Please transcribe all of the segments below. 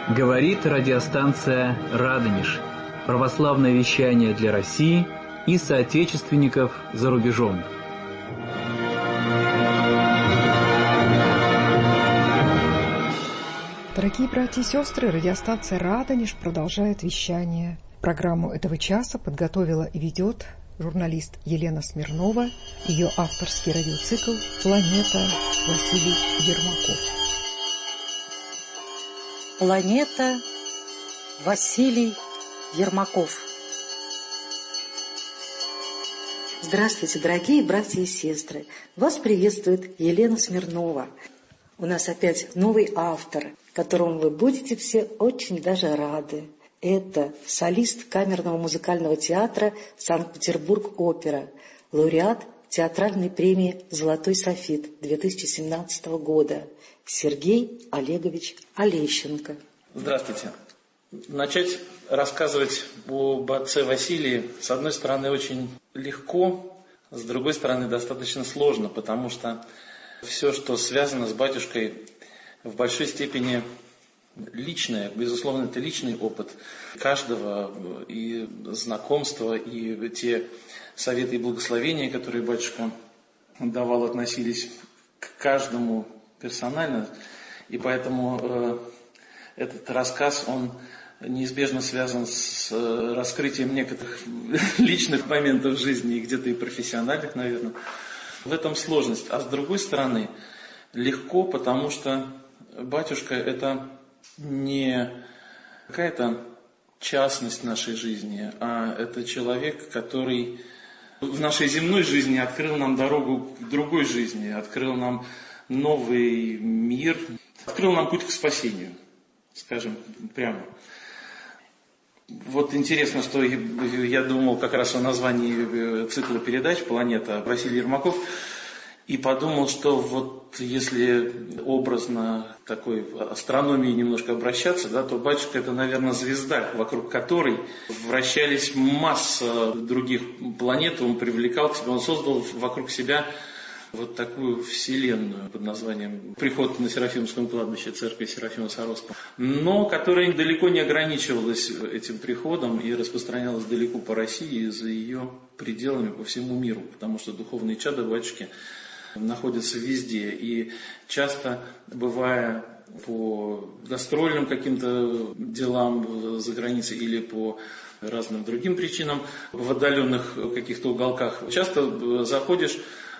Говорит радиостанция «Радонеж». Православное вещание для России и соотечественников за рубежом. Дорогие братья и сестры, радиостанция «Радонеж» продолжает вещание. Программу этого часа подготовила и ведет журналист Елена Смирнова, ее авторский радиоцикл «Планета» Василий Ермаков. Планета Василий Ермаков. Здравствуйте, дорогие братья и сестры! Вас приветствует Елена Смирнова. У нас опять новый автор, которому вы будете все очень даже рады. Это солист камерного музыкального театра Санкт-Петербург-Опера, лауреат театральной премии «Золотой софит» 2017 года Сергей Олегович Олещенко. Здравствуйте. Начать рассказывать об отце Василии, с одной стороны, очень легко, с другой стороны, достаточно сложно, потому что все, что связано с батюшкой, в большой степени личное. Безусловно, это личный опыт каждого, и знакомства, и те советы и благословения, которые батюшка давал, относились к каждому персонально. И поэтому этот рассказ, он неизбежно связан с раскрытием некоторых личных моментов жизни, и где-то и профессиональных, наверное. В этом сложность. А с другой стороны, легко, потому что батюшка – это не какая-то частность нашей жизни, а это человек, который в нашей земной жизни открыл нам дорогу к другой жизни, открыл нам новый мир, открыл нам путь к спасению, скажем прямо. Вот интересно, что я думал как раз о названии цикла передач «Планета» Василий Ермаков, и подумал, что вот если образно такой астрономией немножко обращаться, да, то батюшка – это, наверное, звезда, вокруг которой вращались масса других планет, он привлекал к себе, он создал вокруг себя вот такую вселенную под названием «Приход на Серафимском кладбище церкви Серафима Саровского», но которая далеко не ограничивалась этим приходом и распространялась далеко по России и за ее пределами по всему миру, потому что духовные чада батюшки находятся везде. И часто, бывая по гастрольным каким-то делам за границей или по разным другим причинам в отдаленных каких-то уголках, часто заходишь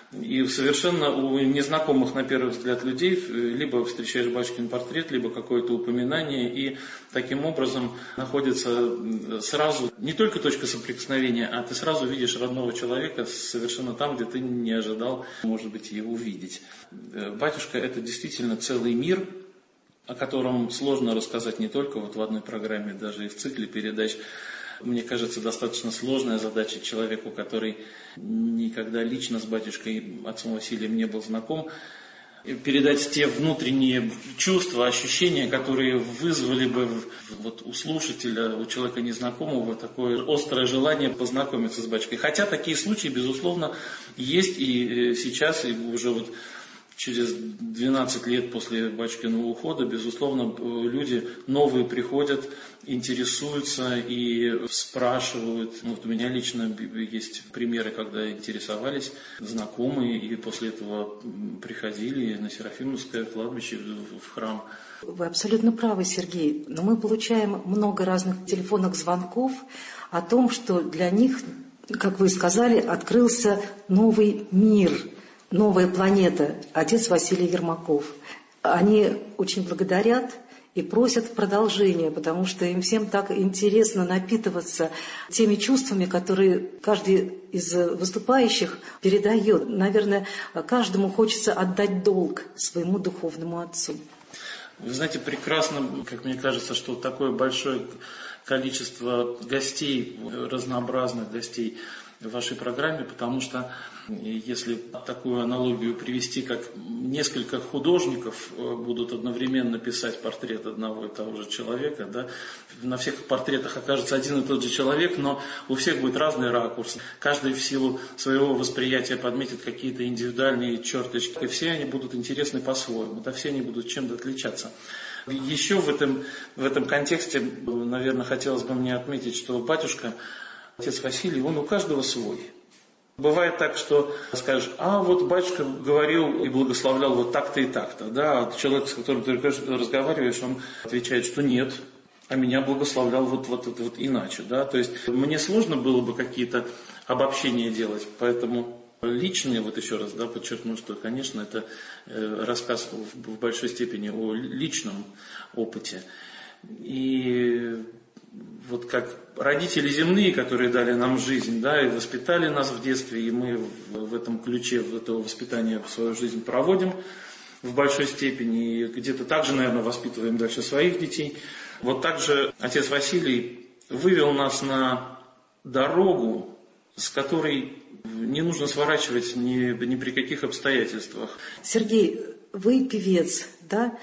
и совершенно у незнакомых на первый взгляд людей либо встречаешь батюшкин портрет, либо какое-то упоминание, и таким образом находится сразу не только точка соприкосновения, а ты сразу видишь родного человека совершенно там, где ты не ожидал, может быть, его увидеть. Батюшка – это действительно целый мир, о котором сложно рассказать не только вот в одной программе, даже и в цикле передач. Мне кажется, достаточно сложная задача человеку, который никогда лично с батюшкой, отцом Василием, не был знаком, передать те внутренние чувства, ощущения, которые вызвали бы вот у слушателя, у человека незнакомого, такое острое желание познакомиться с батюшкой. Хотя такие случаи, безусловно, есть и сейчас, и уже вот через 12 лет после батюшкиного ухода, безусловно, люди новые приходят, интересуются и спрашивают. Вот у меня лично есть примеры, когда интересовались знакомые, и после этого приходили на Серафимовское кладбище в храм. Вы абсолютно правы, Сергей. Но мы получаем много разных телефонных звонков о том, что для них, как вы сказали, открылся новый мир, новая планета, отец Василий Ермаков. Они очень благодарят и просят продолжения, потому что им всем так интересно напитываться теми чувствами, которые каждый из выступающих передает. Наверное, каждому хочется отдать долг своему духовному отцу. Вы знаете, прекрасно, как мне кажется, что такое большое количество гостей, разнообразных гостей в вашей программе, потому что если такую аналогию привести, как несколько художников будут одновременно писать портрет одного и того же человека, да, на всех портретах окажется один и тот же человек, но у всех будет разный ракурс. Каждый в силу своего восприятия подметит какие-то индивидуальные черточки, и все они будут интересны по-своему, да, все они будут чем-то отличаться. Еще в этом контексте, наверное, хотелось бы мне отметить, что батюшка, отец Василий, он у каждого свой. Бывает так, что скажешь, вот батюшка говорил и благословлял вот так-то и так-то. Да? А человек, с которым ты разговариваешь, он отвечает, что нет, а меня благословлял вот иначе. Да? То есть мне сложно было бы какие-то обобщения делать, поэтому личные, вот еще раз подчеркну, что, конечно, это рассказ в большой степени о личном опыте. И вот как родители земные, которые дали нам жизнь, и воспитали нас в детстве, и мы в этом ключе, в этого воспитания свою жизнь проводим в большой степени, и где-то также, наверное, воспитываем дальше своих детей. Вот также отец Василий вывел нас на дорогу, с которой не нужно сворачивать ни при каких обстоятельствах. Сергей, вы певец, да?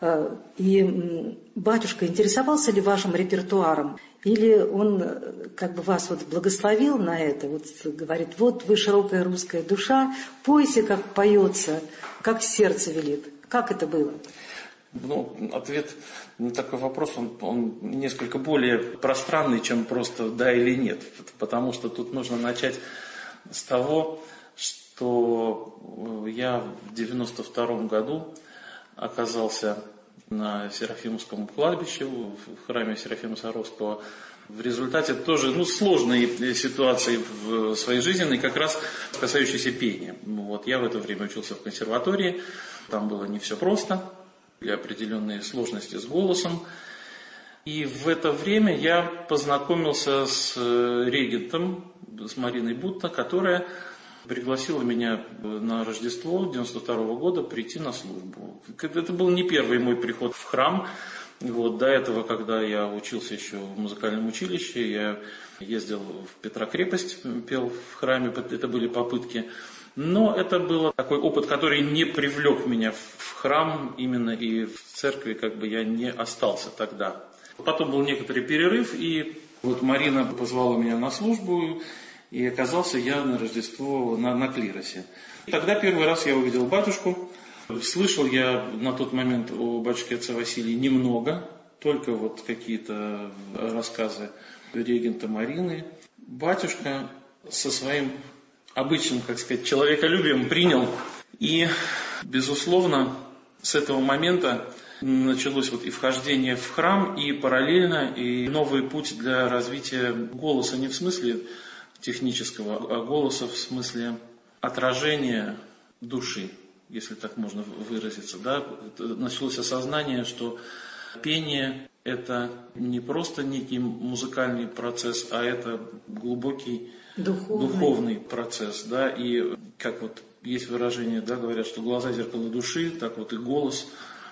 И батюшка интересовался ли вашим репертуаром? Или он вас благословил на это? Говорит, вы широкая русская душа, пойте, как поется, как сердце велит. Как это было? Ответ на такой вопрос, он несколько более пространный, чем просто да или нет. Потому что тут нужно начать с того, что я в 92 году оказался на Серафимовском кладбище, в храме Серафима Саровского. В результате тоже сложной ситуации в своей жизни, как раз касающейся пения. Я в это время учился в консерватории, там было не все просто, были определенные сложности с голосом. И в это время я познакомился с регентом, с Мариной Бутто, которая пригласила меня на Рождество 1992 года прийти на службу. Это был не первый мой приход в храм. До этого, когда я учился еще в музыкальном училище, я ездил в Петрокрепость, пел в храме, это были попытки. Но это был такой опыт, который не привлек меня в храм именно, и в церкви я не остался тогда. Потом был некоторый перерыв, и Марина позвала меня на службу, и оказался я на Рождество на клиросе. Тогда первый раз я увидел батюшку. Слышал я на тот момент о батюшке отца Василия немного, только какие-то рассказы регента Марины. Батюшка со своим обычным, человеколюбием принял. И, безусловно, с этого момента началось и вхождение в храм, и параллельно, и новый путь для развития голоса, не в смысле технического, а голоса в смысле отражения души, если так можно выразиться. Началось осознание, что пение – это не просто некий музыкальный процесс, а это глубокий духовный процесс. И как есть выражение, говорят, что глаза – зеркало души, так и голос,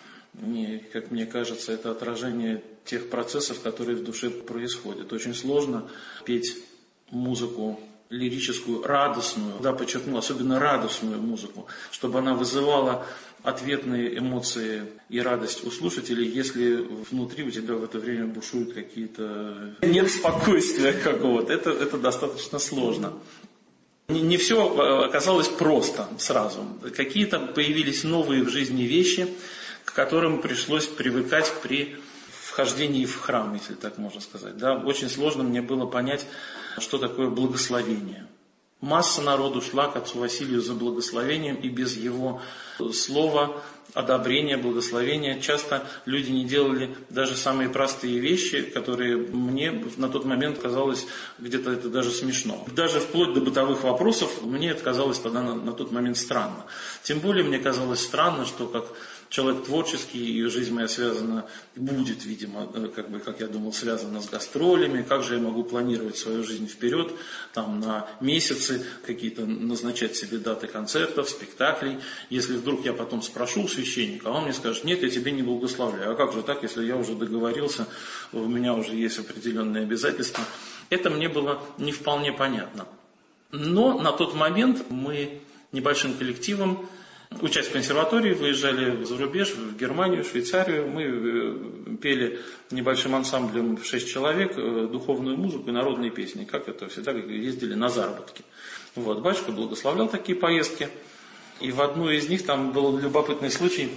как мне кажется, это отражение тех процессов, которые в душе происходят. Очень сложно петь музыку лирическую, радостную, подчеркну, особенно радостную музыку, чтобы она вызывала ответные эмоции и радость у слушателей, если внутри у тебя в это время бушуют какие-то... Нет спокойствия какого-то, это достаточно сложно. Не все оказалось просто сразу. Какие-то появились новые в жизни вещи, к которым пришлось привыкать при вхождении в храм, если так можно сказать. Очень сложно мне было понять, что такое благословение. Масса народу шла к отцу Василию за благословением, и без его слова, одобрения, благословения часто люди не делали даже самые простые вещи, которые мне на тот момент казалось где-то это даже смешно. Даже вплоть до бытовых вопросов мне это казалось тогда на тот момент странно. Тем более мне казалось странно, что как человек творческий, и жизнь моя связана, будет, видимо, как я думал, связана с гастролями. Как же я могу планировать свою жизнь вперед, на месяцы, какие-то назначать себе даты концертов, спектаклей. Если вдруг я потом спрошу у священника, а он мне скажет, нет, я тебе не благословляю. А как же так, если я уже договорился, у меня уже есть определенные обязательства. Это мне было не вполне понятно. Но на тот момент мы небольшим коллективом, учась в консерватории, выезжали за рубеж, в Германию, в Швейцарию. Мы пели небольшим ансамблем в 6 человек духовную музыку и народные песни. Как это всегда ездили на заработки. Батюшка благословлял такие поездки. И в одну из них там был любопытный случай.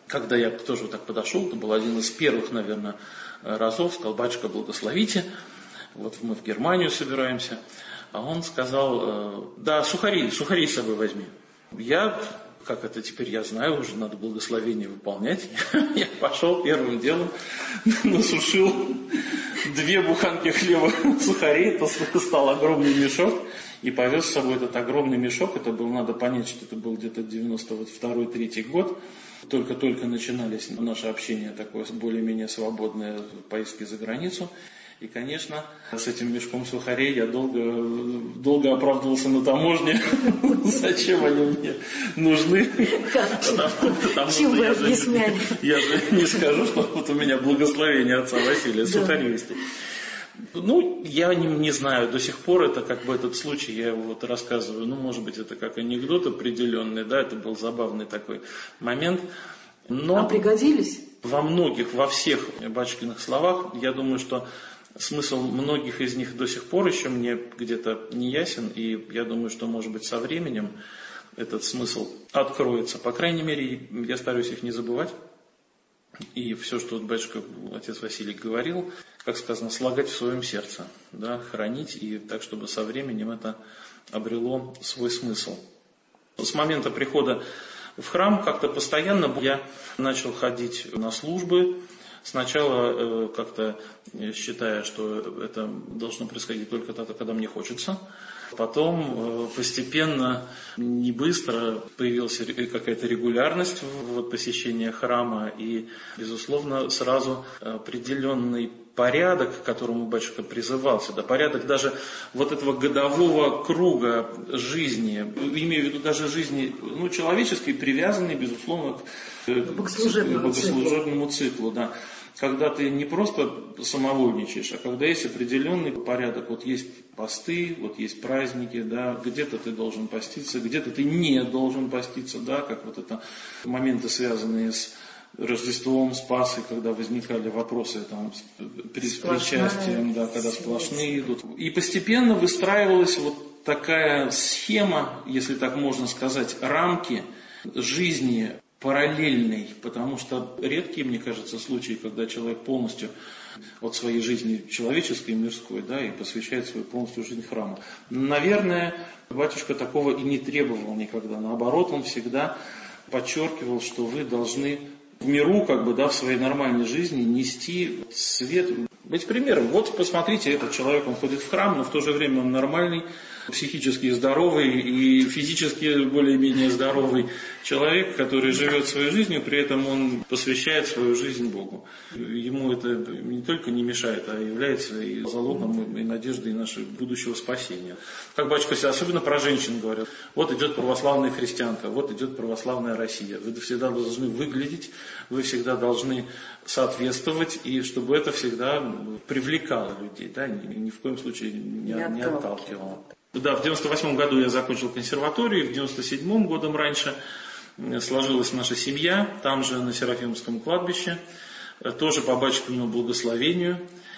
когда я тоже вот так подошел, это был один из первых, наверное, разов, сказал: батюшка, благословите, вот мы в Германию собираемся. А он сказал: да, сухари с собой возьми. Я, как это теперь я знаю, уже надо благословение выполнять. Я пошел первым делом, насушил 2 буханки хлеба сухарей, это стал огромный мешок. И повез с собой этот огромный мешок. Это был, надо понять, что это был где-то 92-93 год. Только-только начинались наше общение такое более-менее свободное, поездки за границу. И, конечно, с этим мешком сухарей я долго оправдывался на таможне. Зачем они мне нужны? Чем вы объясняли? Я же не скажу, что вот у меня благословение отца Василия сухарей есть. Ну, я не знаю, до сих пор это как бы этот случай, я его вот рассказываю, ну, может быть, это как анекдот определенный, да, это был забавный такой момент. Но а пригодились? Во всех батюшкиных словах, я думаю, что смысл многих из них до сих пор еще мне где-то не ясен, и я думаю, что, может быть, со временем этот смысл откроется. По крайней мере, я стараюсь их не забывать. И все, что вот батюшка, отец Василий говорил, как сказано, слагать в своем сердце, да, хранить, и так, чтобы со временем это обрело свой смысл. С момента прихода в храм как-то постоянно я начал ходить на службы. Сначала как-то считая, что это должно происходить только тогда, когда мне хочется. Потом постепенно, не быстро, появилась какая-то регулярность в посещении храма и, безусловно, сразу определенный порядок, к которому батюшка призывался, да, порядок даже вот этого годового круга жизни, имею в виду даже жизни, ну, человеческой, привязанной, безусловно, к богослужебному циклу, да. Когда ты не просто самовольничаешь, а когда есть определенный порядок, вот есть посты, вот есть праздники, да, где-то ты должен поститься, где-то ты не должен поститься, да, как вот это моменты, связанные с Рождеством, с Пасхой, когда возникали вопросы там, с причастием, да, когда сплошные идут. И постепенно выстраивалась вот такая схема, если так можно сказать, рамки жизни параллельный, потому что редкие, мне кажется, случаи, когда человек полностью от своей жизни человеческой, мирской, да, и посвящает свою полностью жизнь храму. Наверное, батюшка такого и не требовал никогда. Наоборот, он всегда подчеркивал, что вы должны в миру, как бы, да, в своей нормальной жизни нести свет, быть примером. Вот посмотрите, этот человек, он ходит в храм, но в то же время он нормальный, психически здоровый и физически более-менее здоровый человек, который живет своей жизнью, при этом он посвящает свою жизнь Богу. Ему это не только не мешает, а является и залогом, и надеждой нашего будущего спасения. Как батюшка особенно про женщин говорят. Вот идет православная христианка, вот идет православная Россия. Вы всегда должны выглядеть, вы всегда должны соответствовать, и чтобы это всегда привлекало людей, да, ни в коем случае не отталкивало. Да, в 98 году я закончил консерваторию, в 97 годом раньше сложилась наша семья, там же на Серафимовском кладбище, тоже по батюшкиному благословению,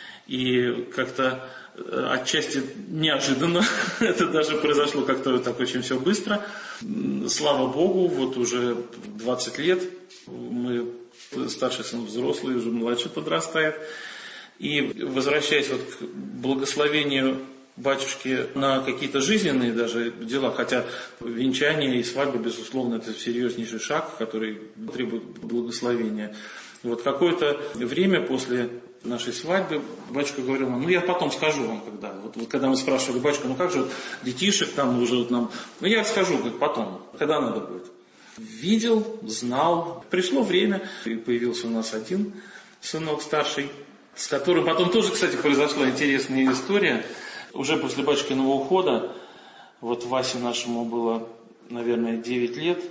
и как-то отчасти неожиданно, это даже произошло как-то так очень все быстро. Слава Богу, вот уже 20 лет, мы, старший сын взрослый, уже младший подрастает, и возвращаясь вот к благословению батюшки на какие-то жизненные даже дела, хотя венчание и свадьба, безусловно, это серьезнейший шаг, который требует благословения. Вот какое-то время после нашей свадьбы батюшка говорил нам, ну я потом скажу вам, когда. Вот когда мы спрашивали, батюшка, ну как же вот детишек там уже вот нам, ну я скажу, как потом, когда надо будет. Видел, знал, пришло время, и появился у нас один сынок старший, с которым потом тоже, кстати, произошла интересная история. Уже после батюшкиного ухода, вот Васе нашему было, наверное, 9 лет,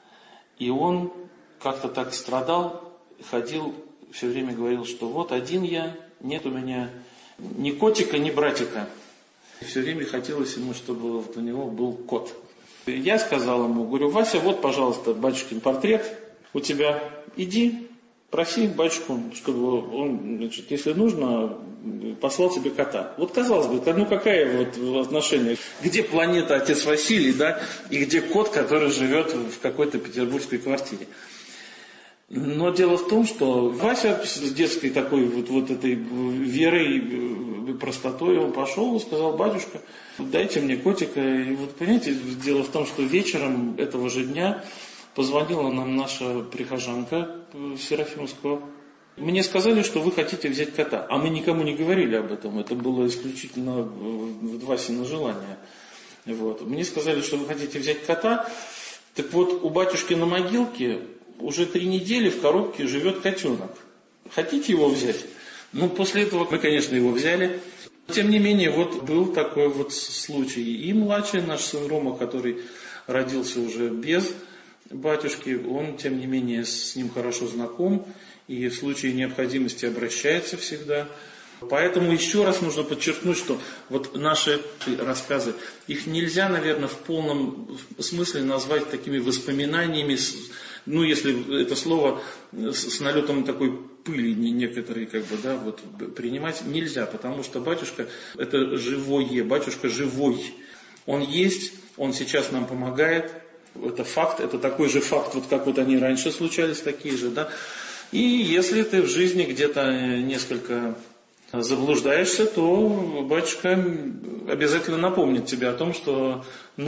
и он как-то так страдал, ходил, все время говорил, что вот один я, нет у меня ни котика, ни братика. И все время хотелось ему, чтобы вот у него был кот. И я сказал ему, говорю, Вася, вот, пожалуйста, батюшкин портрет у тебя, иди. Проси батюшку, чтобы он, значит, если нужно, послал тебе кота. Вот казалось бы, ну какая вот отношение? Где планета отец Василий, да, и где кот, который живет в какой-то петербургской квартире? Но дело в том, что Вася с детской такой вот этой верой и простотой, он пошел и сказал: батюшка, дайте мне котика. И вот, понимаете, дело в том, что вечером этого же дня позвонила нам наша прихожанка Серафимовского. Мне сказали, что вы хотите взять кота, а мы никому не говорили об этом, это было исключительно Васино желание. Вот. Мне сказали, что вы хотите взять кота, так вот у батюшки на могилке уже 3 недели в коробке живет котенок. Хотите его взять? Ну, после этого мы, конечно, его взяли. Тем не менее, вот был такой вот случай. И младший наш сын Рома, который родился уже без батюшки, он, тем не менее, с ним хорошо знаком и в случае необходимости обращается всегда. Поэтому еще раз нужно подчеркнуть, что вот наши рассказы, их нельзя, наверное, в полном смысле назвать такими воспоминаниями, ну, если это слово с налетом такой пыли некоторые, как бы, да, вот принимать нельзя, потому что батюшка – это живое, батюшка живой. Он есть, он сейчас нам помогает, это факт, это такой же факт, вот как вот они раньше случались, такие же, да. И если ты в жизни где-то несколько заблуждаешься, то батюшка обязательно напомнит тебе о том, что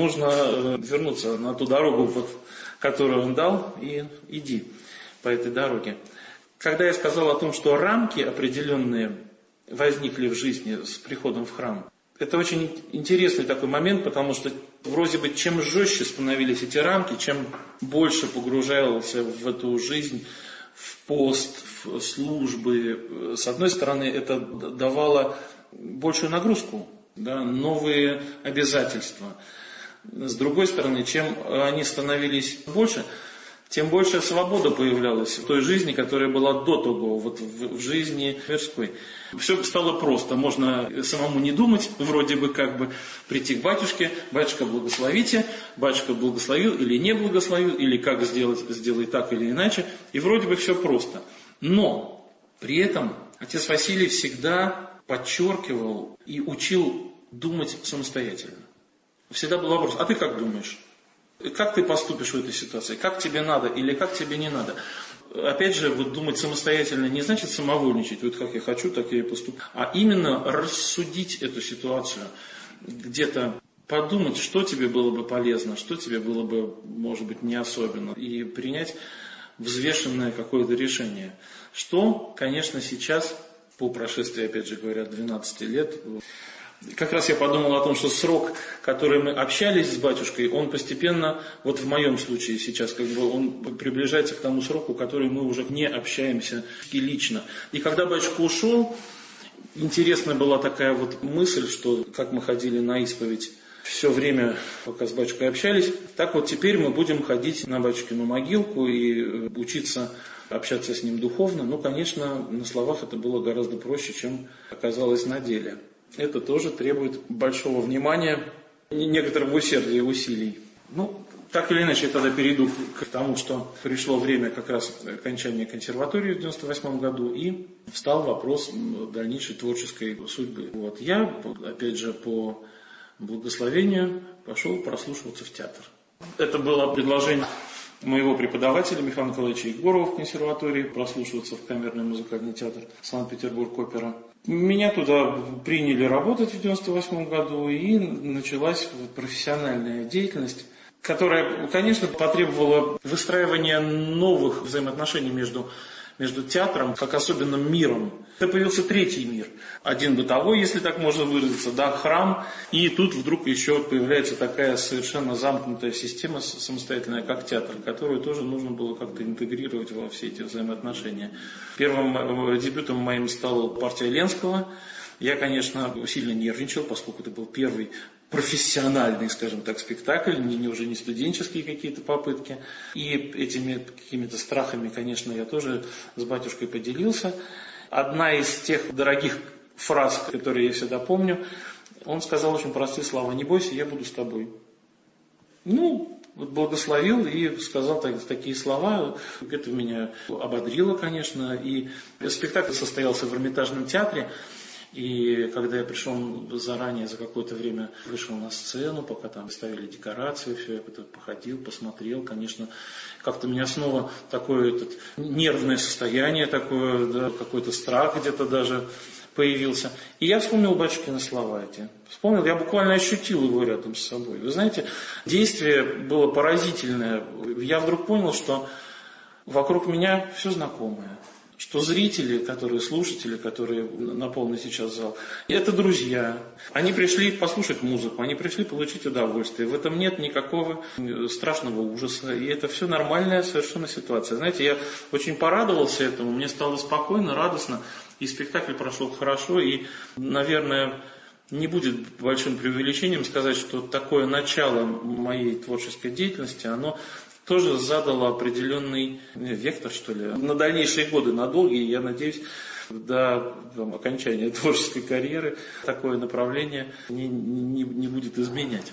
нужно вернуться на ту дорогу, вот, которую он дал, и иди по этой дороге. Когда я сказал о том, что рамки определенные возникли в жизни с приходом в храм, это очень интересный такой момент, потому что вроде бы чем жестче становились эти рамки, чем больше погружался в эту жизнь, в пост, в службы. С одной стороны, это давало большую нагрузку, да, новые обязательства. С другой стороны, чем они становились больше, тем больше свобода появлялась в той жизни, которая была до того, вот в жизни мирской. Все стало просто. Можно самому не думать, вроде бы как бы прийти к батюшке: батюшка, благословите, батюшка благословил или не благословил, или как сделай так или иначе. И вроде бы все просто. Но при этом отец Василий всегда подчеркивал и учил думать самостоятельно. Всегда был вопрос: а ты как думаешь? Как ты поступишь в этой ситуации? Как тебе надо или как тебе не надо? Опять же, вот думать самостоятельно не значит самовольничать, вот как я хочу, так я и поступлю. А именно рассудить эту ситуацию, где-то подумать, что тебе было бы полезно, что тебе было бы, может быть, не особенно, и принять взвешенное какое-то решение. Что, конечно, сейчас, по прошествии, опять же говоря, 12 лет, как раз я подумал о том, что срок, который мы общались с батюшкой, он постепенно, вот в моем случае сейчас, как бы он приближается к тому сроку, который мы уже не общаемся и лично. И когда батюшка ушел, интересная была такая вот мысль, что как мы ходили на исповедь все время, пока с батюшкой общались, так вот теперь мы будем ходить на батюшкину могилку и учиться общаться с ним духовно. Ну, конечно, на словах это было гораздо проще, чем оказалось на деле. Это тоже требует большого внимания, некоторого усердия и усилий. Ну, так или иначе, я тогда перейду к тому, что пришло время как раз окончания консерватории в 1998 году, и встал вопрос дальнейшей творческой судьбы. Вот я, опять же, по благословению пошел прослушиваться в театр. Это было предложение моего преподавателя Михаила Николаевича Егорова в консерватории, прослушиваться в камерный музыкальный театр Санкт-Петербург-опера. Меня туда приняли работать в 1998 году, и началась профессиональная деятельность, которая, конечно, потребовала выстраивания новых взаимоотношений между театром, как особенным миром. Это появился третий мир. Один бытовой, если так можно выразиться, да, храм. И тут вдруг еще появляется такая совершенно замкнутая система самостоятельная, как театр, которую тоже нужно было как-то интегрировать во все эти взаимоотношения. Первым дебютом моим стала партия Ленского. Я, конечно, сильно нервничал, поскольку это был первый профессиональный, скажем так, спектакль, уже не студенческие какие-то попытки. И этими какими-то страхами, конечно, я тоже с батюшкой поделился. Одна из тех дорогих фраз, которые я всегда помню, он сказал очень простые слова: «Не бойся, я буду с тобой». Ну, вот благословил и сказал такие слова. Это меня ободрило, конечно. И спектакль состоялся в Эрмитажном театре. И когда я пришел заранее, за какое-то время вышел на сцену, пока там ставили декорации, все, я походил, посмотрел, конечно, как-то меня снова такое нервное состояние, такое, да, какой-то страх где-то даже появился. И я вспомнил батюшкины слова эти. Вспомнил, я буквально ощутил его рядом с собой. Вы знаете, действие было поразительное. Я вдруг понял, что вокруг меня все знакомое. Что зрители, слушатели, которые наполнены сейчас зал, это друзья. Они пришли послушать музыку, они пришли получить удовольствие. В этом нет никакого страшного ужаса. И это все нормальная совершенно ситуация. Знаете, я очень порадовался этому, мне стало спокойно, радостно. И спектакль прошел хорошо. И, наверное, не будет большим преувеличением сказать, что такое начало моей творческой деятельности, оно тоже задало определенный вектор, что ли, на дальнейшие годы, на долгие, я надеюсь, до окончания творческой карьеры такое направление не будет изменять.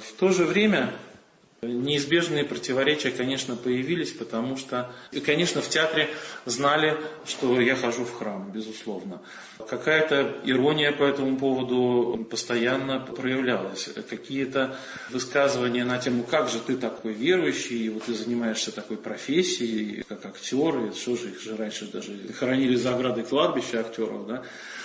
В то же время неизбежные противоречия, конечно, появились, потому что, и, конечно, в театре знали, что я хожу в храм, безусловно. Какая-то ирония по этому поводу постоянно проявлялась. Какие-то высказывания на тему, как же ты такой верующий, и вот ты занимаешься такой профессией, как актер, и что же их же раньше даже хоронили за оградой кладбища актеров, да,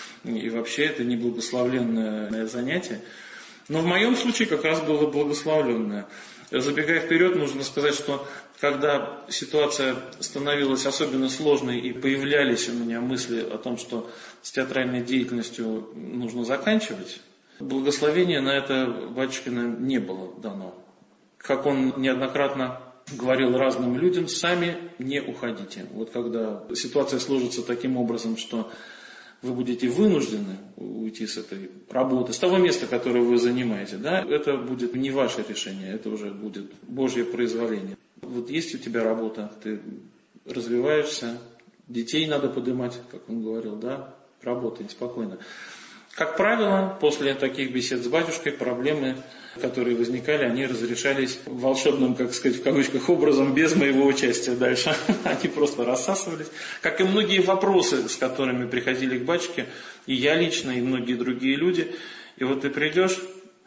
и вообще это не благословленное занятие. Но в моем случае как раз было благословленное. Забегая вперед, нужно сказать, что когда ситуация становилась особенно сложной и появлялись у меня мысли о том, что с театральной деятельностью нужно заканчивать, благословения на это батюшкина не было дано. Как он неоднократно говорил разным людям, сами не уходите. Вот когда ситуация сложится таким образом, что вы будете вынуждены уйти с этой работы, с того места, которое вы занимаете, да, это будет не ваше решение, это уже будет Божье произволение. Вот есть у тебя работа, ты развиваешься, детей надо поднимать, как он говорил, да, работай спокойно. Как правило, после таких бесед с батюшкой проблемы, которые возникали, они разрешались волшебным, как сказать, в кавычках, образом, без моего участия дальше. Они просто рассасывались. Как и многие вопросы, с которыми приходили к батюшке, и я лично, и многие другие люди. И вот ты придешь,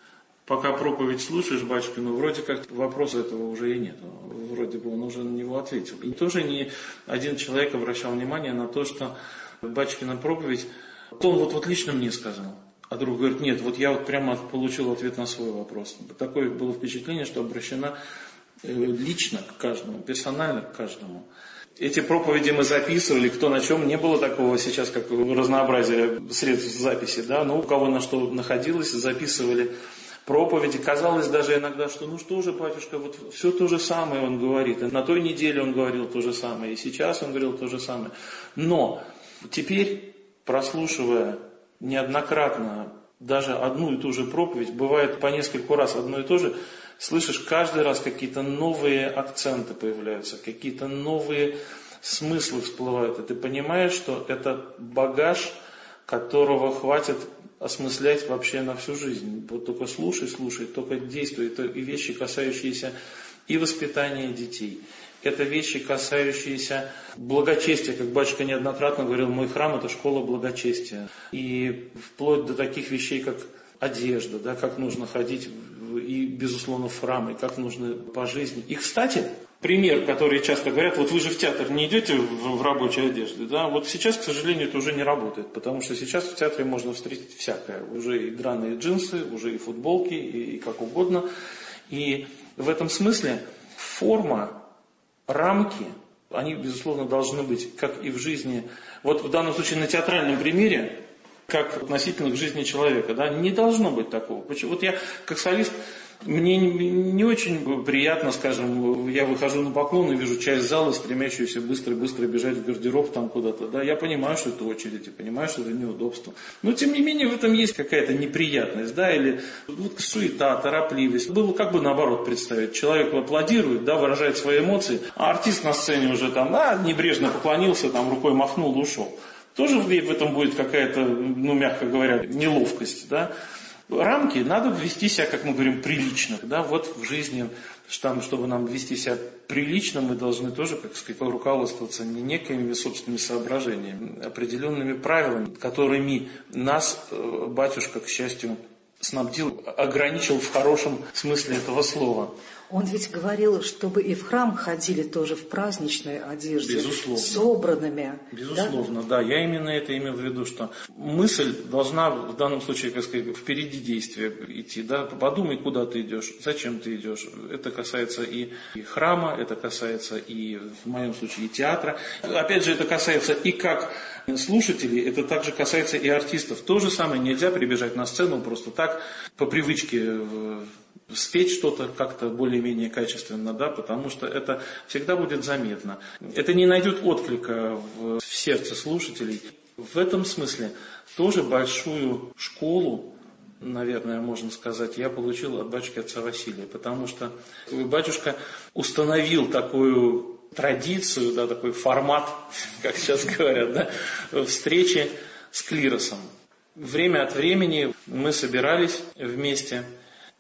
пока проповедь слушаешь батюшку, ну вроде как вопроса этого уже и нет. Вроде бы он уже на него ответил. И тоже ни один человек обращал внимание на то, что батюшкина проповедь, он вот лично мне сказал. А друг говорит, нет, вот я вот прямо получил ответ на свой вопрос. Такое было впечатление, что обращена лично к каждому, персонально к каждому. Эти проповеди мы записывали, кто на чем, не было такого сейчас, как разнообразие средств записи, да, но у кого на что находилось, записывали проповеди. Казалось даже иногда, что ну что же, батюшка, вот все то же самое он говорит. И на той неделе он говорил то же самое, и сейчас он говорил то же самое. Но теперь, прослушивая неоднократно даже одну и ту же проповедь, бывает по нескольку раз одно и то же, слышишь каждый раз какие-то новые акценты появляются, какие-то новые смыслы всплывают, и ты понимаешь, что это багаж, которого хватит осмыслять вообще на всю жизнь. Вот только слушай, только действуй. Это и вещи, касающиеся и воспитания детей. Это вещи, касающиеся благочестия. Как батюшка неоднократно говорил, мой храм – это школа благочестия. И вплоть до таких вещей, как одежда, да, как нужно ходить и, безусловно, в храм, и как нужно по жизни. И, кстати, пример, который часто говорят, вот вы же в театр не идете в рабочей одежде, да, вот сейчас, к сожалению, это уже не работает, потому что сейчас в театре можно встретить всякое. Уже и драные джинсы, уже и футболки, и как угодно. И в этом смысле форма, рамки, они, безусловно, должны быть, как и в жизни. Вот в данном случае на театральном примере, как относительно к жизни человека, да, не должно быть такого. Вот я, как солист, мне не очень приятно, скажем, я выхожу на поклон и вижу часть зала, стремящуюся быстро-быстро бежать в гардероб там куда-то. Да, я понимаю, что это очередь, я понимаю, что это неудобство. Но, тем не менее, в этом есть какая-то неприятность, да, или вот суета, торопливость. Было как бы наоборот представить. Человек аплодирует, да, выражает свои эмоции, а артист на сцене уже там, небрежно поклонился, там рукой махнул и ушел. Тоже в этом будет какая-то, ну, мягко говоря, неловкость, да. Рамки надо вести себя, как мы говорим, прилично. Да? Вот в жизни, чтобы нам вести себя прилично, мы должны тоже, как сказать, руководствоваться не некими собственными соображениями, определенными правилами, которыми нас батюшка, к счастью, снабдил, ограничил в хорошем смысле этого слова. Он ведь говорил, чтобы и в храм ходили тоже в праздничной одежде, безусловно, собранными. Безусловно, да? Я именно это имел в виду, что мысль должна в данном случае, как сказать, впереди действия идти. Да? Подумай, куда ты идешь, зачем ты идешь. Это касается и храма, это касается и, в моем случае, и театра. Опять же, это касается и как слушателей, это также касается и артистов. То же самое, нельзя прибежать на сцену просто так, по привычке спеть что-то как-то более-менее качественно, да, потому что это всегда будет заметно. Это не найдет отклика в сердце слушателей. В этом смысле тоже большую школу, наверное, можно сказать, я получил от батюшки отца Василия, потому что батюшка установил такую традицию, да, такой формат, как сейчас говорят, да, встречи с клиросом. Время от времени мы собирались вместе.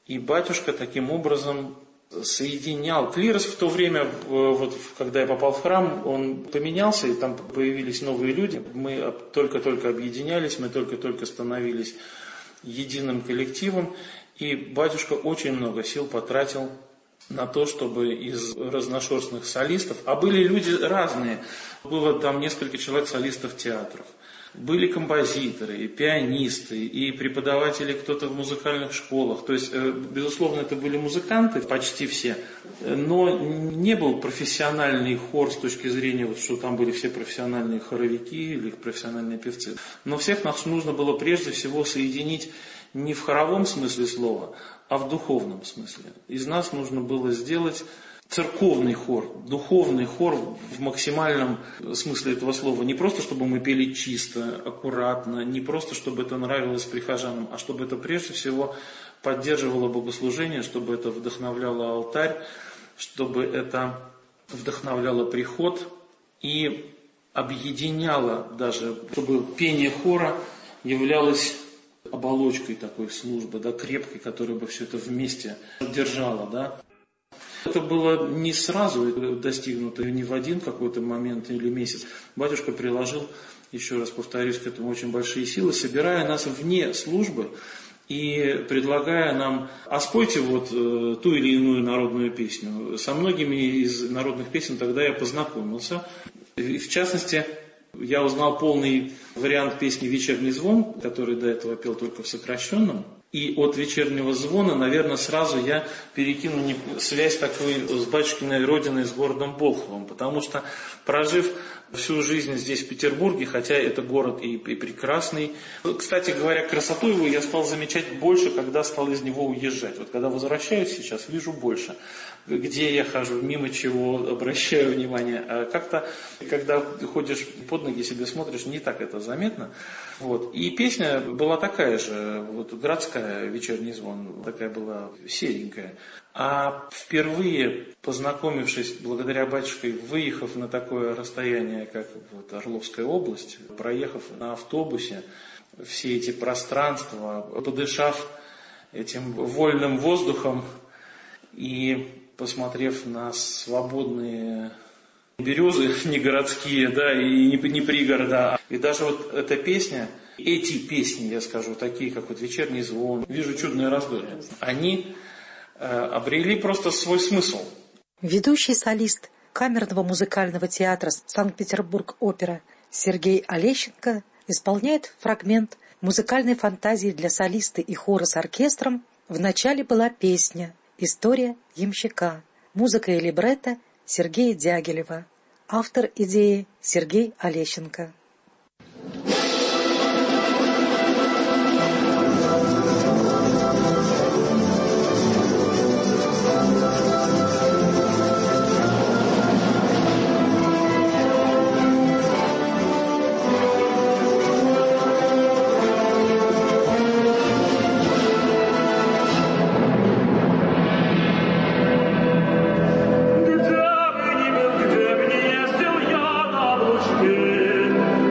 И батюшка таким образом соединял. Клирос в то время, вот, когда я попал в храм, он поменялся, и там появились новые люди. Мы только-только объединялись, мы только-только становились единым коллективом. И батюшка очень много сил потратил на то, чтобы из разношерстных солистов, а были люди разные, было там несколько человек солистов театров, были композиторы, и пианисты, и преподаватели, кто-то в музыкальных школах. То есть, безусловно, это были музыканты, почти все, но не был профессиональный хор с точки зрения, вот, что там были все профессиональные хоровики или профессиональные певцы. Но всех нас нужно было прежде всего соединить не в хоровом смысле слова, а в духовном смысле. Из нас нужно было сделать церковный хор, духовный хор в максимальном смысле этого слова. Не просто, чтобы мы пели чисто, аккуратно, не просто, чтобы это нравилось прихожанам, а чтобы это прежде всего поддерживало богослужение, чтобы это вдохновляло алтарь, чтобы это вдохновляло приход и объединяло даже, чтобы пение хора являлось оболочкой такой службы, да, крепкой, которая бы все это вместе держала, да. Это было не сразу достигнуто, не в один какой-то момент или месяц. Батюшка приложил, еще раз повторюсь, к этому очень большие силы, собирая нас вне службы и предлагая нам: а спойте вот ту или иную народную песню. Со многими из народных песен тогда я познакомился. И в частности, я узнал полный вариант песни «Вечерний звон», который до этого пел только в сокращенном. И от «Вечернего звона», наверное, сразу я перекину связь такую с батюшкиной родиной, с городом Болховым. Потому что, прожив всю жизнь здесь, в Петербурге, хотя это город и прекрасный. Кстати говоря, красоту его я стал замечать больше, когда стал из него уезжать. Вот когда возвращаюсь сейчас, вижу больше. Где я хожу, мимо чего обращаю внимание. А как-то, когда ходишь под ноги себе смотришь, не так это заметно. Вот. И песня была такая же, вот, городская, «Вечерний звон», такая была серенькая. А впервые, познакомившись, благодаря батюшке, выехав на такое расстояние, как вот Орловская область, проехав на автобусе все эти пространства, подышав этим вольным воздухом и посмотрев на свободные березы, не городские, да, и не пригорода. И даже вот эта песня, эти песни, я скажу, такие, как вот «Вечерний звон», «Вижу чудное раздолье», они обрели просто свой смысл. Ведущий солист Камерного музыкального театра Санкт-Петербург-опера Сергей Олещенко исполняет фрагмент музыкальной фантазии для солиста и хора с оркестром. В начале была песня «История ямщика». Музыка и либретто Сергея Дягилева. Автор идеи Сергей Олещенко. Где бы ни ездил я на облучке,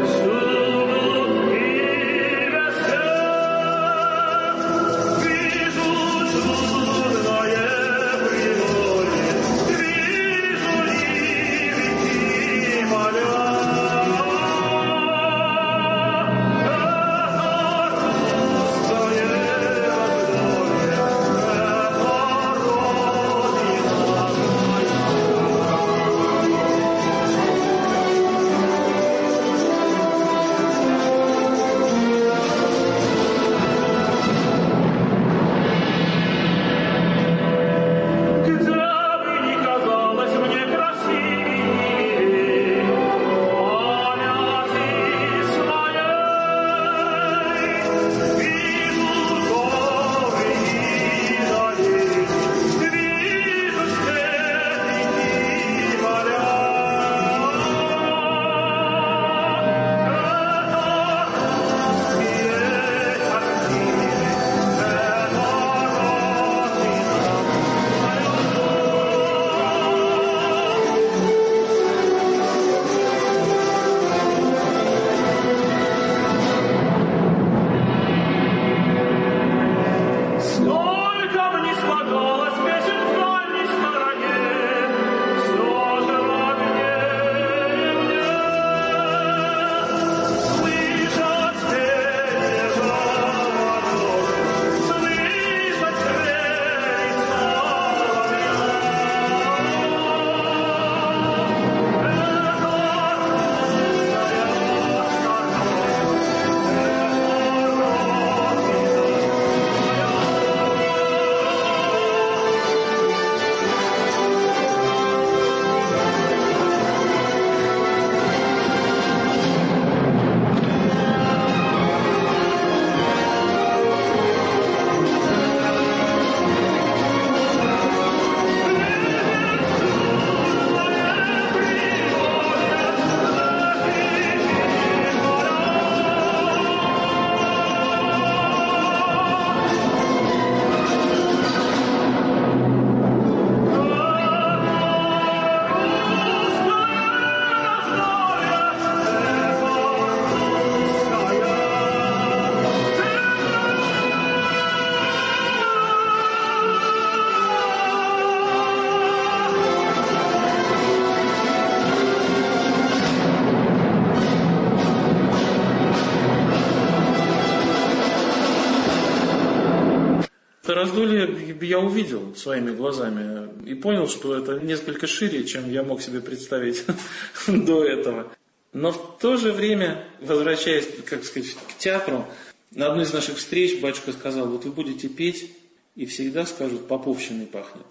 Это раздолье я увидел своими глазами и понял, что это несколько шире, чем я мог себе представить до этого. Но в то же время, возвращаясь, как сказать, к театру, на одной из наших встреч батюшка сказал: вот вы будете петь, и всегда скажут: поповщиной пахнет.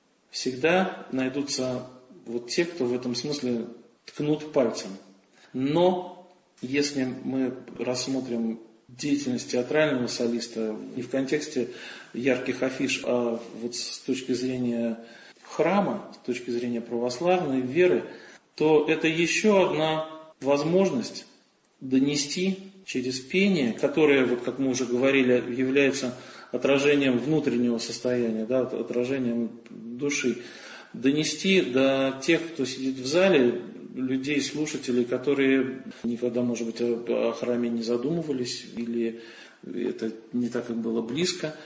Всегда найдутся вот те, кто в этом смысле ткнут пальцем. Но если мы рассмотрим деятельность театрального солиста не в контексте ярких афиш, а вот с точки зрения храма, с точки зрения православной веры, то это еще одна возможность донести через пение, которое, вот как мы уже говорили, является отражением внутреннего состояния, да, отражением души, донести до тех, кто сидит в зале, людей, слушателей, которые никогда, может быть, о храме не задумывались, или это не так им было близко.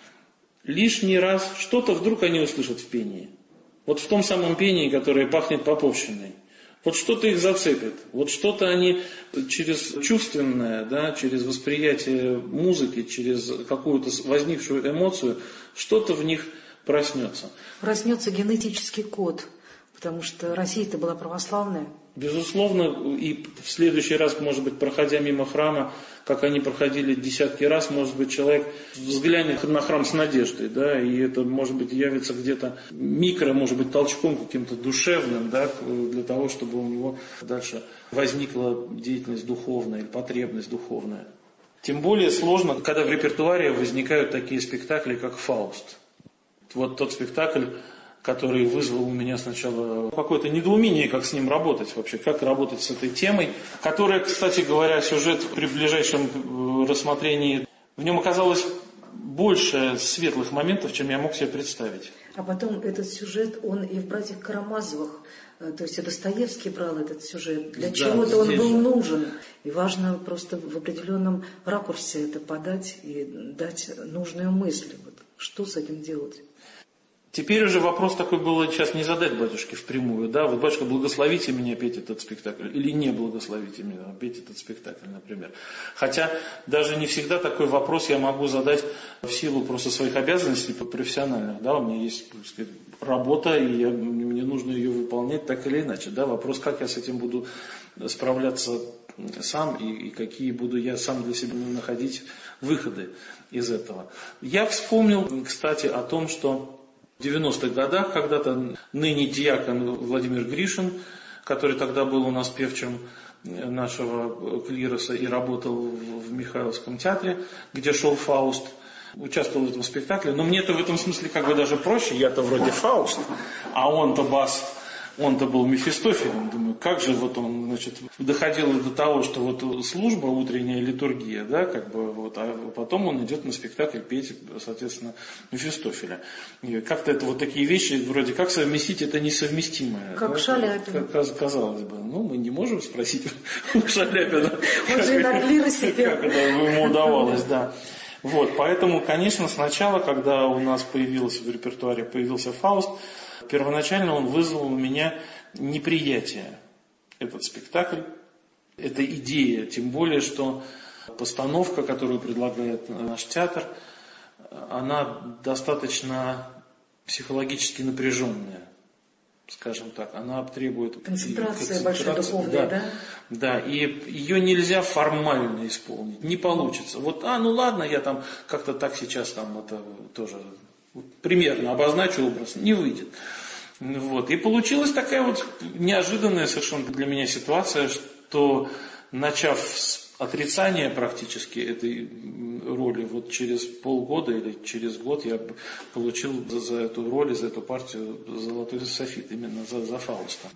Лишний раз что-то вдруг они услышат в пении. Вот в том самом пении, которое пахнет поповщиной. Вот что-то их зацепит. Вот что-то они через чувственное, да, через восприятие музыки, через какую-то возникшую эмоцию, что-то в них проснется. Проснется генетический код, потому что Россия-то была православная. Безусловно, и в следующий раз, может быть, проходя мимо храма, как они проходили десятки раз, может быть, человек взглянет на храм с надеждой, да, и это, может быть, явится где-то может быть, толчком каким-то душевным, да, для того, чтобы у него дальше возникла деятельность духовная или потребность духовная. Тем более сложно, когда в репертуаре возникают такие спектакли, как «Фауст». Вот тот спектакль, который вызвал у меня сначала какое-то недоумение, как с ним работать вообще, как работать с этой темой, которая, кстати говоря, сюжет при ближайшем рассмотрении, в нем оказалось больше светлых моментов, чем я мог себе представить. А потом этот сюжет, он и в «Братьях Карамазовых», то есть и Достоевский брал этот сюжет, для чего-то он был нужен. И важно просто в определенном ракурсе это подать и дать нужную мысль. Вот, что с этим делать? Теперь уже вопрос такой было сейчас не задать батюшке впрямую, да, вот, батюшка, благословите меня петь этот спектакль, или не благословите меня петь этот спектакль, например. Хотя даже не всегда такой вопрос я могу задать в силу просто своих обязанностей профессиональных, да, у меня есть, так сказать, работа, и мне нужно ее выполнять так или иначе, да, вопрос, как я с этим буду справляться сам, и какие буду я сам для себя находить выходы из этого. Я вспомнил, кстати, о том, что в 90-х годах когда-то ныне диакон Владимир Гришин, который тогда был у нас певчим нашего клироса и работал в Михайловском театре, где шел «Фауст», участвовал в этом спектакле. Но мне-то в этом смысле как бы даже проще, я-то вроде Фауст, а он-то бас, он-то был Мефистофелем. Думаю, как же вот он, значит, доходил до того, что вот служба, утренняя литургия, да, как бы вот, а потом он идет на спектакль петь, соответственно, Мефистофеля. И как-то это вот такие вещи, вроде как совместить, это несовместимое. Как да, Шаляпин. Казалось бы, ну, мы не можем спросить у Шаляпина, Он же на клиросе пел. как это ему удавалось, да. Вот, поэтому, конечно, сначала, когда у нас в репертуаре появился «Фауст», первоначально он вызвал у меня неприятие. Этот спектакль, эта идея, тем более, что постановка, которую предлагает наш театр, она достаточно психологически напряженная, скажем так. Она требует концентрации большой духовной, да? Да, и ее нельзя формально исполнить, не получится. Вот, ну ладно, я там как-то так сейчас там это тоже примерно обозначу образ, не выйдет. Вот. И получилась такая вот неожиданная совершенно для меня ситуация, что, начав с отрицания практически этой роли, вот через полгода или через год я получил за эту роль, за эту партию золотой софит, именно за Фауста.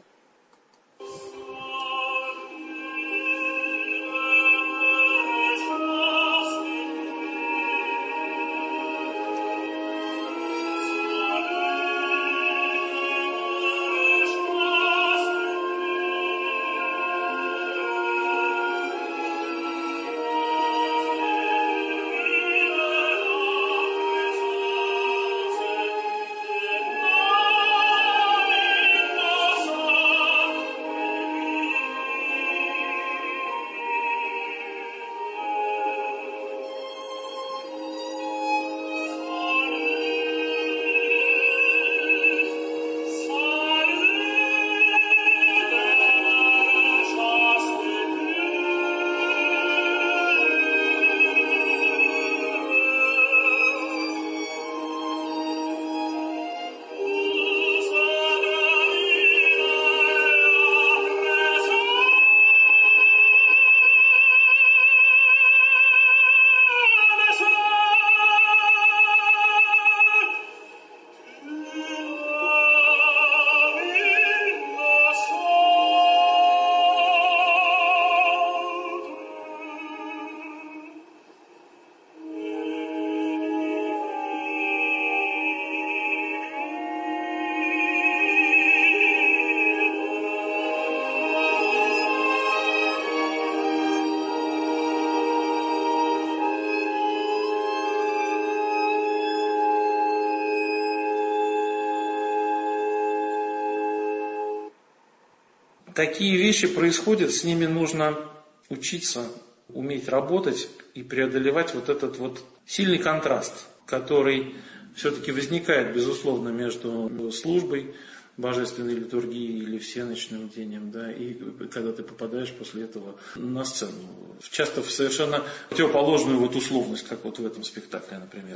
такие вещи происходят, с ними нужно учиться, уметь работать и преодолевать вот этот вот сильный контраст, который все-таки возникает, безусловно, между службой божественной литургии или всеночным бдением, да, и когда ты попадаешь после этого на сцену. Часто в совершенно противоположную вот условность, как вот в этом спектакле, например.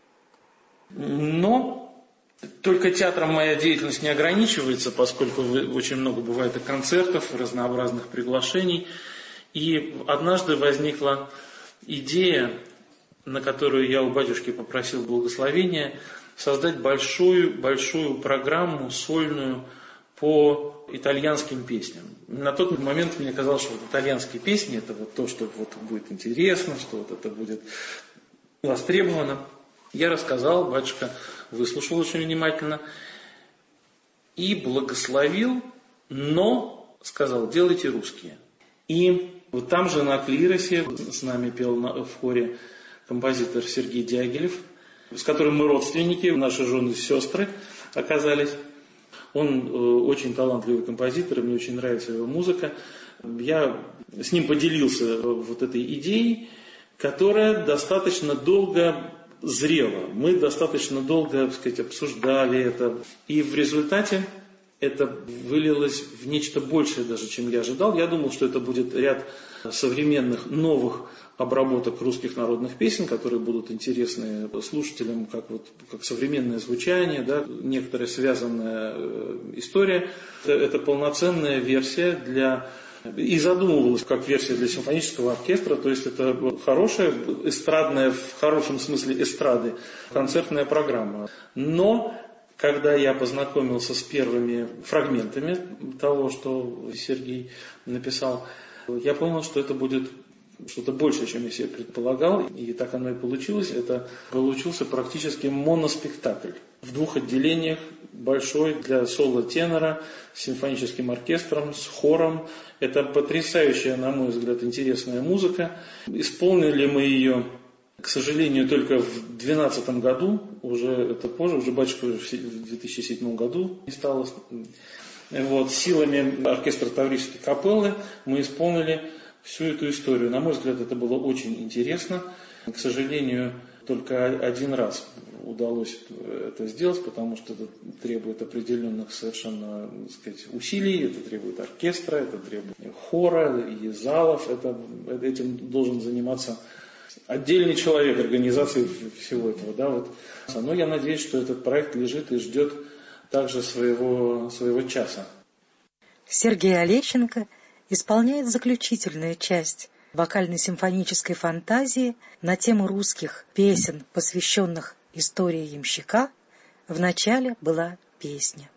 Но только театром моя деятельность не ограничивается, поскольку очень много бывает и концертов, разнообразных приглашений. И однажды возникла идея, на которую я у батюшки попросил благословения, создать большую программу сольную по итальянским песням. На тот момент мне казалось, что вот итальянские песни это вот то, что вот будет интересно, что вот это будет востребовано. Я рассказал, батюшка выслушал очень внимательно и благословил, но сказал: делайте русские. И вот там же на клиросе с нами пел в хоре композитор Сергей Дягилев, с которым мы родственники, наши жены и сестры оказались. Он очень талантливый композитор, мне очень нравится его музыка. Я с ним поделился вот этой идеей, которая достаточно долго зрела. Мы достаточно долго, так сказать, обсуждали это. И в результате это вылилось в нечто большее даже, чем я ожидал. Я думал, что это будет ряд современных новых обработок русских народных песен, которые будут интересны слушателям, как современное звучание, да, некоторая связанная история. Это полноценная версия и задумывалась как версия для симфонического оркестра, то есть это хорошая эстрадная, в хорошем смысле эстрады, концертная программа. Но когда я познакомился с первыми фрагментами того, что Сергей написал, я понял, что это будет что-то большее, чем я себе предполагал, и так оно и получилось. Это получился практически моноспектакль в двух отделениях, большой для соло-тенора, с симфоническим оркестром, с хором. Это потрясающая, на мой взгляд, интересная музыка. Исполнили мы ее, к сожалению, только в 2012 году, уже это позже, уже батюшка в 2007 году не стало. Вот, силами оркестра Таврической капеллы мы исполнили всю эту историю. На мой взгляд, это было очень интересно. К сожалению, только один раз удалось это сделать, потому что это требует определенных совершенно, так сказать, усилий, это требует оркестра, это требует хора и залов. Этим должен заниматься отдельный человек, организации всего этого. Да, вот. Но я надеюсь, что этот проект лежит и ждет также своего часа. Сергей Олещенко исполняет заключительную часть вокально-симфонической фантазии на тему русских песен, посвященных истории ямщика. В начале была песня.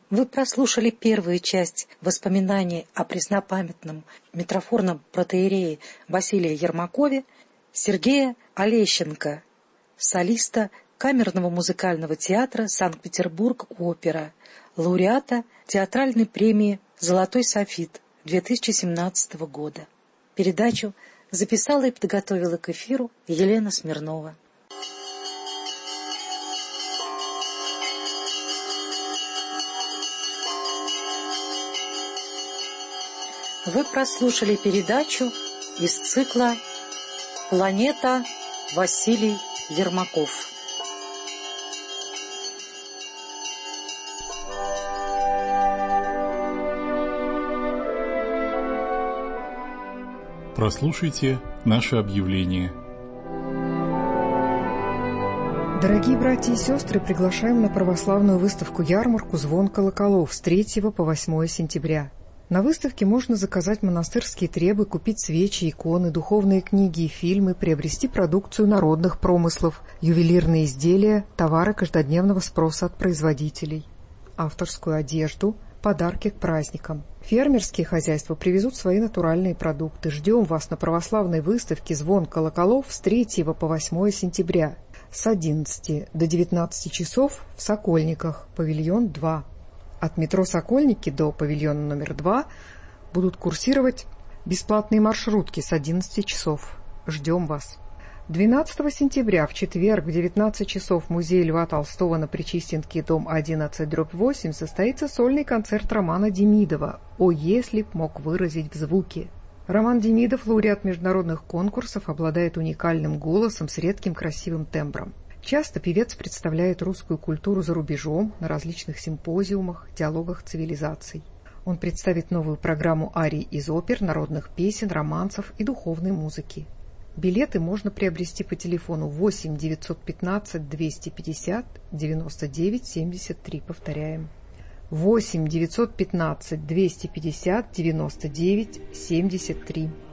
Вы прослушали первую часть воспоминаний о преснопамятном митрофорном протоиерее Василии Ермакове Сергея Олещенко, солиста Камерного музыкального театра Санкт-Петербург-Опера, лауреата театральной премии «Золотой софит» 2017 года. Передачу записала и подготовила к эфиру Елена Смирнова. Вы прослушали передачу из цикла «Планета» Василий Ермаков. Прослушайте наше объявление. Дорогие братья и сестры, приглашаем на православную выставку-ярмарку «Звон колоколов» с 3 по 8 сентября. На выставке можно заказать монастырские требы, купить свечи, иконы, духовные книги и фильмы, приобрести продукцию народных промыслов, ювелирные изделия, товары каждодневного спроса от производителей, авторскую одежду, подарки к праздникам. Фермерские хозяйства привезут свои натуральные продукты. Ждем вас на православной выставке «Звон колоколов» с 3 по 8 сентября с 11 до 19 часов в Сокольниках, павильон 2. От метро «Сокольники» до павильона номер 2 будут курсировать бесплатные маршрутки с 11 часов. Ждем вас. 12 сентября в четверг в 19 часов в музее Льва Толстого на Причистенке, дом 11/8, состоится сольный концерт Романа Демидова «О, если б мог выразить в звуке». Роман Демидов, лауреат международных конкурсов, обладает уникальным голосом с редким красивым тембром. Часто певец представляет русскую культуру за рубежом на различных симпозиумах, диалогах цивилизаций. Он представит новую программу арий из опер, народных песен, романсов и духовной музыки. Билеты можно приобрести по телефону 8 915 250 99 73. Повторяем. 8 915 250 99 73.